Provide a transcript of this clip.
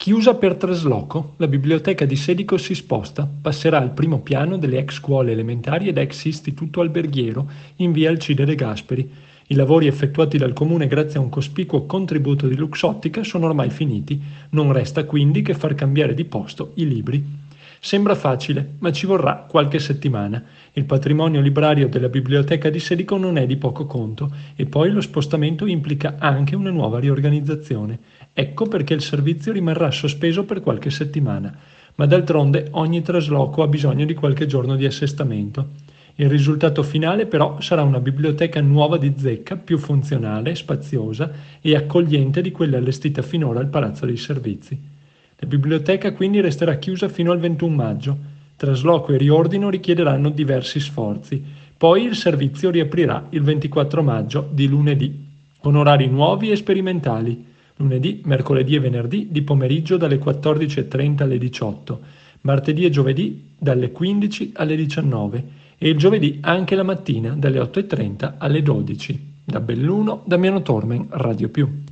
Chiusa per trasloco, la biblioteca di Sedico si sposta, passerà al primo piano delle ex scuole elementari ed ex istituto alberghiero in via Alcide De Gasperi. I lavori effettuati dal comune grazie a un cospicuo contributo di Luxottica sono ormai finiti, non resta quindi che far cambiare di posto i libri. Sembra facile, ma ci vorrà qualche settimana. Il patrimonio librario della biblioteca di Sedico non è di poco conto e poi lo spostamento implica anche una nuova riorganizzazione. Ecco perché il servizio rimarrà sospeso per qualche settimana, ma d'altronde ogni trasloco ha bisogno di qualche giorno di assestamento. Il risultato finale però sarà una biblioteca nuova di zecca, più funzionale, spaziosa e accogliente di quella allestita finora al Palazzo dei Servizi. La biblioteca quindi resterà chiusa fino al 21 maggio. Trasloco e riordino richiederanno diversi sforzi. Poi il servizio riaprirà il 24 maggio di lunedì, con orari nuovi e sperimentali. Lunedì, mercoledì e venerdì di pomeriggio dalle 14:30 alle 18, martedì e giovedì dalle 15 alle 19 e il giovedì anche la mattina dalle 8:30 alle 12. Da Belluno, Damiano Tormen, Radio Più.